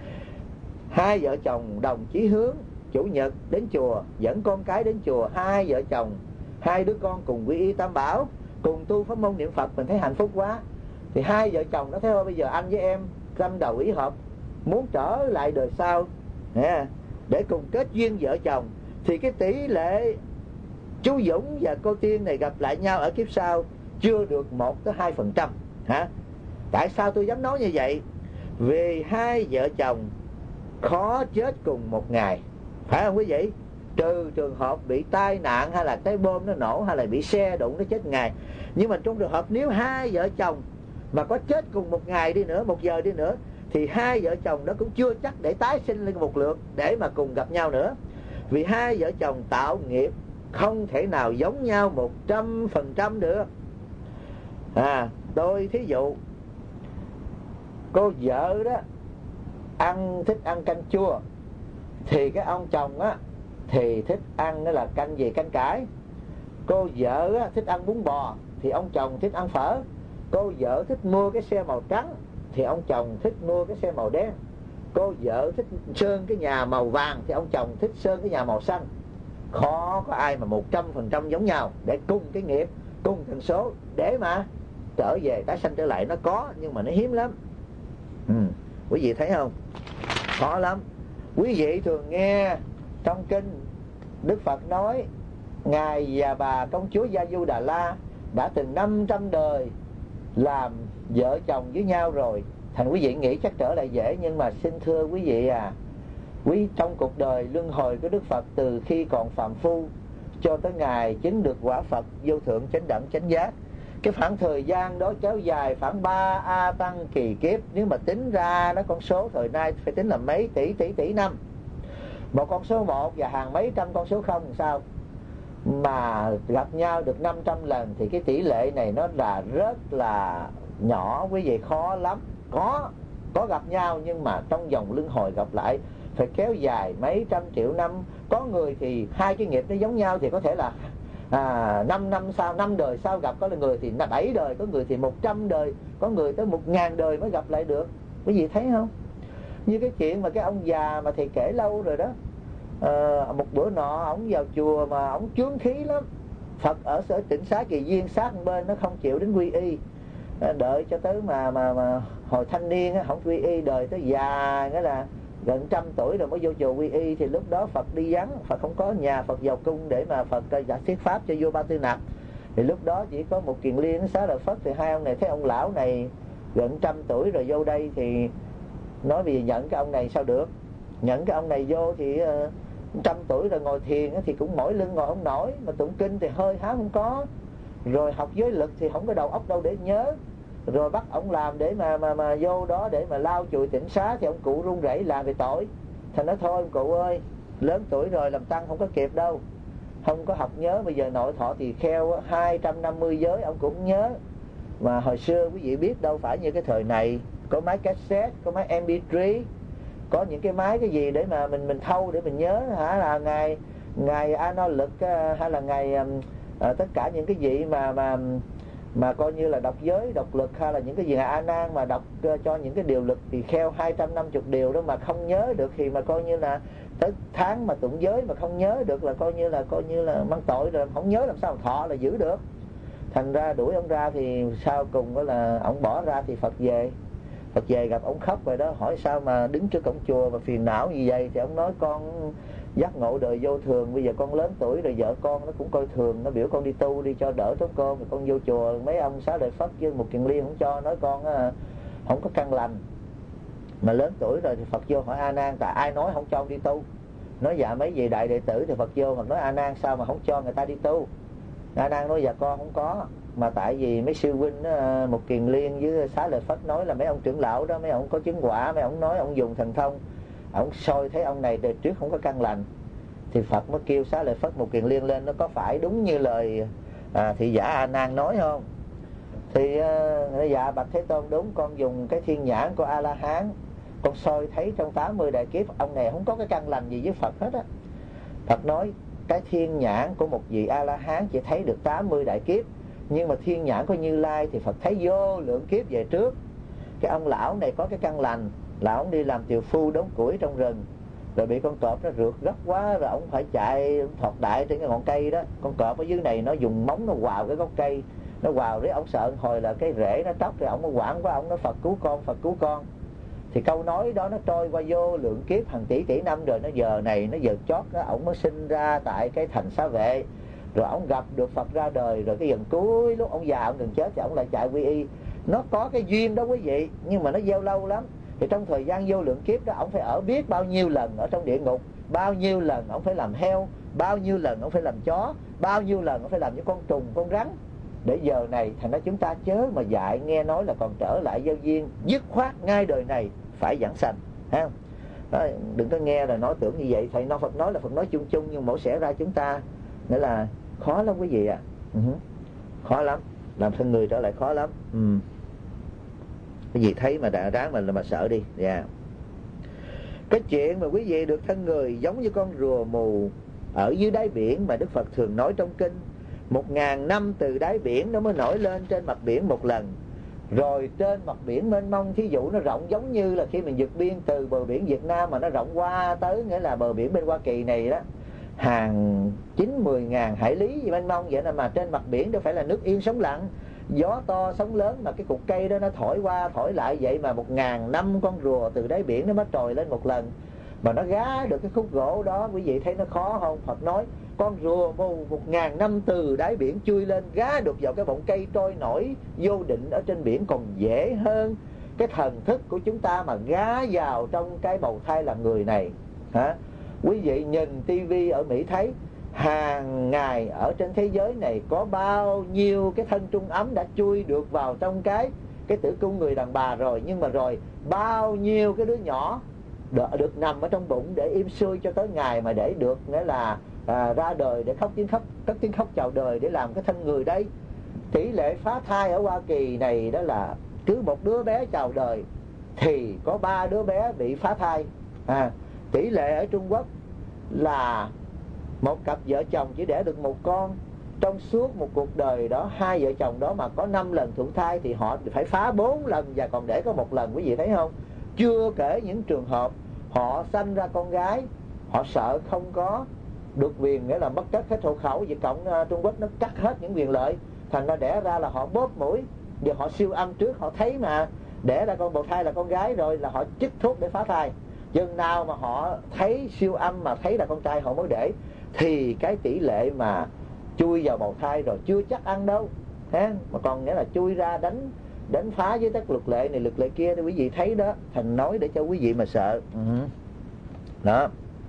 Hai vợ chồng đồng chí hướng, chủ nhật đến chùa, dẫn con cái đến chùa, hai vợ chồng, hai đứa con cùng quy y Tam Bảo, cùng tu pháp môn niệm Phật, mình thấy hạnh phúc quá. Thì hai vợ chồng nó thấy thôi, bây giờ anh với em tâm đầu ý hợp, muốn trở lại đời sau để cùng kết duyên vợ chồng, thì cái tỷ lệ chú Dũng và cô Tiên này gặp lại nhau ở kiếp sau chưa được một tới hai phần trăm. Hả? Tại sao tôi dám nói như vậy? Vì hai vợ chồng khó chết cùng một ngày, phải không quý vị? Trừ trường hợp bị tai nạn hay là cái bom nó nổ hay là bị xe đụng nó chết ngày. Nhưng mà trong trường hợp nếu hai vợ chồng mà có chết cùng một ngày đi nữa, một giờ đi nữa, thì hai vợ chồng đó cũng chưa chắc để tái sinh lên một lượt để mà cùng gặp nhau nữa. Vì hai vợ chồng tạo nghiệp không thể nào giống nhau một trăm phần trăm được. À, tôi thí dụ, cô vợ đó ăn thích ăn canh chua, thì cái ông chồng á thì thích ăn đó là canh gì, canh cải. Cô vợ á, thích ăn bún bò thì ông chồng thích ăn phở. Cô vợ thích mua cái xe màu trắng thì ông chồng thích mua cái xe màu đen. Cô vợ thích sơn cái nhà màu vàng thì ông chồng thích sơn cái nhà màu xanh. Khó có ai mà một trăm phần trăm giống nhau để cùng cái nghiệp, cùng tần số để mà trở về tái sanh trở lại. Nó có nhưng mà nó hiếm lắm. Ừ, quý vị thấy không? Khó lắm. Quý vị thường nghe trong kinh Đức Phật nói ngài và bà công chúa Gia Du Đà La đã từng năm trăm đời làm vợ chồng với nhau rồi. Thành quý vị nghĩ chắc trở lại dễ, nhưng mà xin thưa quý vị à, quý trong cuộc đời luân hồi của Đức Phật, từ khi còn phàm phu cho tới ngày chứng được quả Phật vô thượng chánh đẳng chánh giác, Cái khoảng thời gian đó kéo dài khoảng ba A Tăng kỳ kiếp. Nếu mà tính ra đó, con số thời nay phải tính là mấy tỷ tỷ tỷ năm. Một con số một và hàng mấy trăm con số không làm sao mà gặp nhau được năm trăm lần, thì cái tỷ lệ này nó là rất là nhỏ, quý vị, khó lắm. Có có gặp nhau nhưng mà trong vòng luân hồi gặp lại phải kéo dài mấy trăm triệu năm. Có người thì hai cái nghiệp nó giống nhau thì có thể là à, năm năm sau, năm đời sau gặp. Có người thì là bảy đời, có người thì một trăm đời, có người tới một ngàn đời mới gặp lại được. Quý vị thấy không? Như cái chuyện mà cái ông già mà thầy kể lâu rồi đó. À, một bữa nọ ổng vào chùa mà ổng chướng khí lắm. Phật ở sở Tịnh Xá Kỳ Viên sát bên nó không chịu đến quy y. À, đợi cho tới mà mà mà hồi thanh niên á, không quy y, đời tới già, nghĩa là gần trăm tuổi rồi mới vô chùa quy y. Thì lúc đó Phật đi vắng, Phật không có nhà, Phật vào cung để mà Phật giải thuyết pháp cho vua Ba Tư Nặc. Thì lúc đó chỉ có một Kiền Liên Xá Lợi Phất. Thì hai ông này thấy ông lão này gần trăm tuổi rồi vô đây thì nói vì nhận cái ông này sao được. Nhận cái ông này vô thì uh, trăm tuổi rồi ngồi thiền thì cũng mỏi lưng ngồi không nổi, mà tụng kinh thì hơi há không có, rồi học giới lực thì không có đầu óc đâu để nhớ, rồi bắt ông làm để mà mà mà vô đó để mà lau chùi Tịnh Xá thì ông cụ run rẩy làm về tội. Thành nói thôi ông cụ ơi, lớn tuổi rồi làm tăng không có kịp đâu, không có học nhớ. Bây giờ nội thọ thì kheo hai trăm năm mươi giới ông cũng nhớ, mà hồi xưa quý vị biết đâu phải như cái thời này có máy cassette, có máy em pê ba, có những cái máy cái gì để mà mình mình thâu để mình nhớ hả, là ngày ngày ano lực hay là ngày à, tất cả những cái gì mà mà mà coi như là đọc giới độc lực, hay là những cái gì A Nan mà đọc uh, cho những cái điều lực thì kheo hai trăm năm mươi điều đó mà không nhớ được thì mà coi như là tới tháng mà tụng giới mà không nhớ được là coi như là coi như là mang tội rồi, không nhớ làm sao thọ là giữ được. Thành ra đuổi ông ra thì sau cùng đó là ông bỏ ra thì Phật về. Phật về gặp ông khóc rồi đó, hỏi sao mà đứng trước cổng chùa mà phiền não như vậy. Thì ông nói con giác ngộ đời vô thường, bây giờ con lớn tuổi rồi, vợ con nó cũng coi thường, nó biểu con đi tu đi cho đỡ tốn con, rồi con vô chùa mấy ông Xá Lợi Phất với một Kiền Liên không cho, nói con á, không có căn lành. Mà lớn tuổi rồi thì Phật vô hỏi A Nan tại ai nói không cho ông đi tu. Nói dạ mấy vị đại đệ tử. Thì Phật vô Phật nói A Nan sao mà không cho người ta đi tu. A Nan nói dạ con không có, mà tại vì mấy sư huynh đó, một Kiền Liên với Xá Lợi Phất nói là mấy ông trưởng lão đó, mấy ông có chứng quả, mấy ông nói ông dùng thần thông, ông soi thấy ông này đời trước không có căn lành. Thì Phật mới kêu Xá Lợi Phất một Kiền Liên lên, nó có phải đúng như lời à, thị giả A Nan nói không? Thì à, dạ bạch Thế Tôn đúng, con dùng cái thiên nhãn của A La Hán, con soi thấy trong tám mươi đại kiếp ông này không có cái căn lành gì với Phật hết á. Phật nói cái thiên nhãn của một vị A La Hán chỉ thấy được tám mươi đại kiếp, nhưng mà thiên nhãn của Như Lai thì Phật thấy vô lượng kiếp về trước. Cái ông lão này có cái căn lành là ông đi làm tiều phu đốn củi trong rừng, rồi bị con cọp nó rượt gấp quá, rồi ông phải chạy thọt đại trên cái ngọn cây đó. Con cọp ở dưới này nó dùng móng nó quào cái gốc cây, nó quào đấy, ông sợ hồi là cái rễ nó tróc, thì ông mới quảng quá, ông nói Phật cứu con, Phật cứu con. Thì câu nói đó nó trôi qua vô lượng kiếp hàng tỷ tỷ năm rồi, nó giờ này nó giờ chót đó, ông mới sinh ra tại cái thành Xá Vệ. Rồi ông gặp được Phật ra đời, rồi cái dần cuối lúc ông già ông gần chết thì ông lại chạy quy y. Nó có cái duyên đó quý vị, nhưng mà nó gieo lâu lắm. Thì trong thời gian vô lượng kiếp đó, ông phải ở biết bao nhiêu lần ở trong địa ngục, bao nhiêu lần ông phải làm heo, bao nhiêu lần ông phải làm chó, bao nhiêu lần ông phải làm những con trùng, con rắn, để giờ này. Thành ra chúng ta chớ mà dạy nghe nói là còn trở lại giao duyên, dứt khoát ngay đời này phải giảng sanh, ha. Đó, đừng có nghe là nói tưởng như vậy. Thầy nói Phật nói là Phật nói chung chung, nhưng mổ xẻ ra chúng ta nghĩa là khó lắm quý vị ạ. À. Uh-huh. Khó lắm, làm thân người trở lại khó lắm. Ừ. Cái gì thấy mà đã ráng mà mà sợ đi. Dạ. Yeah. Cái chuyện mà quý vị được thân người giống như con rùa mù ở dưới đáy biển mà Đức Phật thường nói trong kinh. Một ngàn năm từ đáy biển nó mới nổi lên trên mặt biển một lần. Rồi trên mặt biển mênh mông, thí dụ nó rộng giống như là khi mình vượt biên từ bờ biển Việt Nam mà nó rộng qua tới nghĩa là bờ biển bên Hoa Kỳ này đó, hàng chín mười ngàn hải lý gì mênh mông vậy. Là mà trên mặt biển đâu phải là nước yên sóng lặng, gió to sóng lớn, mà cái cục cây đó nó thổi qua thổi lại vậy mà một ngàn năm con rùa từ đáy biển nó mới trồi lên một lần. Mà nó gá được cái khúc gỗ đó, quý vị thấy nó khó không? Phật nói con rùa mù một ngàn năm từ đáy biển chui lên, gá được vào cái bọng cây trôi nổi vô định ở trên biển còn dễ hơn cái thần thức của chúng ta mà gá vào trong cái bầu thai là người này, hả? Quý vị nhìn tivi ở Mỹ thấy hàng ngày ở trên thế giới này có bao nhiêu cái thân trung ấm đã chui được vào trong cái cái tử cung người đàn bà rồi, nhưng mà rồi bao nhiêu cái đứa nhỏ được, được nằm ở trong bụng để im xuôi cho tới ngày mà để được nghĩa là à, ra đời để khóc tiếng khóc cất tiếng khóc chào đời để làm cái thân người đây. Tỷ lệ phá thai ở Hoa Kỳ này đó là cứ một đứa bé chào đời thì có ba đứa bé bị phá thai. À, tỷ lệ ở Trung Quốc là một cặp vợ chồng chỉ đẻ được một con, trong suốt một cuộc đời đó hai vợ chồng đó mà có năm lần thụ thai thì họ phải phá bốn lần và còn để có một lần, quý vị thấy không? Chưa kể những trường hợp họ sanh ra con gái, họ sợ không có được quyền, nghĩa là mất cất hết hộ khẩu, Việt Cộng uh, Trung Quốc nó cắt hết những quyền lợi, thành ra đẻ ra là họ bóp mũi, giờ họ siêu âm trước, họ thấy mà đẻ ra con bào thai là con gái rồi là họ chích thuốc để phá thai. Chừng nào mà họ thấy siêu âm mà thấy là con trai họ mới để, thì cái tỷ lệ mà chui vào bào thai rồi chưa chắc ăn đâu ha, mà còn nghĩa là chui ra đánh đánh phá với các luật lệ này luật lệ kia, thì quý vị thấy đó, thành nói để cho quý vị mà sợ. Uh-huh. Đó.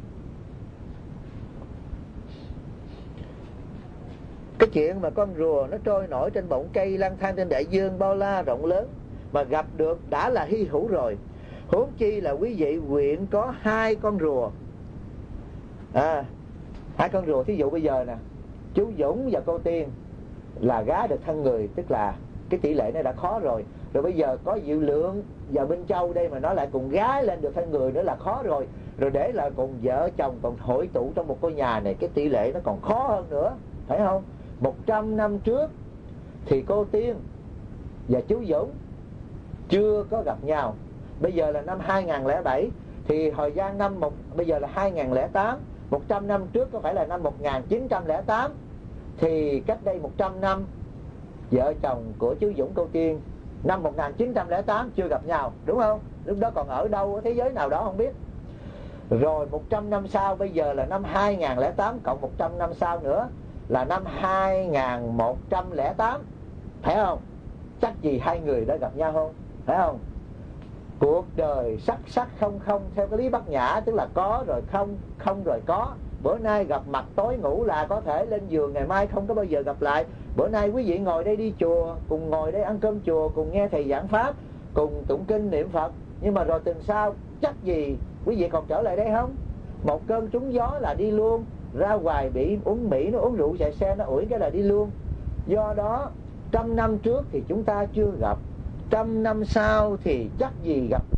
Cái chuyện mà con rùa nó trôi nổi trên bọng cây lang thang trên đại dương bao la rộng lớn mà gặp được đã là hy hữu rồi, huống chi là quý vị nguyện có hai con rùa. À, hai con rùa, thí dụ bây giờ nè, chú Dũng và cô Tiên là gá được thân người, tức là cái tỷ lệ này đã khó rồi. Rồi bây giờ có Diệu Lượng và Minh Châu đây mà nó lại cùng gái lên được thân người nữa là khó rồi. Rồi để là cùng vợ chồng còn hội tụ trong một ngôi nhà này, cái tỷ lệ nó còn khó hơn nữa, phải không? Một trăm năm trước thì cô Tiên và chú Dũng chưa có gặp nhau. Bây giờ là năm hai không không bảy, thì thời gian năm một, bây giờ là hai không không tám. Một trăm năm trước có phải là năm một nghìn chín trăm lẻ tám, thì cách đây một trăm năm vợ chồng của chú Dũng cô Tiên năm một nghìn chín trăm lẻ tám chưa gặp nhau, đúng không? Lúc đó còn ở đâu, ở thế giới nào đó không biết. Rồi một trăm năm sau, bây giờ là năm hai không không tám cộng một trăm năm sau nữa là năm hai nghìn một trăm lẻ tám, phải không? Chắc gì hai người đã gặp nhau không? Phải không? Cuộc đời sắc sắc không không theo cái lý Bát Nhã, tức là có rồi không, không rồi có. Bữa nay gặp mặt tối ngủ là có thể lên giường, ngày mai không có bao giờ gặp lại. Bữa nay quý vị ngồi đây đi chùa, cùng ngồi đây ăn cơm chùa, cùng nghe thầy giảng pháp, cùng tụng kinh niệm Phật, nhưng mà rồi tuần sau chắc gì quý vị còn trở lại đây không? Một cơn trúng gió là đi luôn, ra ngoài bị uống Mỹ nó uống rượu chạy xe nó ủi cái là đi luôn. Do đó trăm năm trước thì chúng ta chưa gặp, trăm năm sau thì chắc gì gặp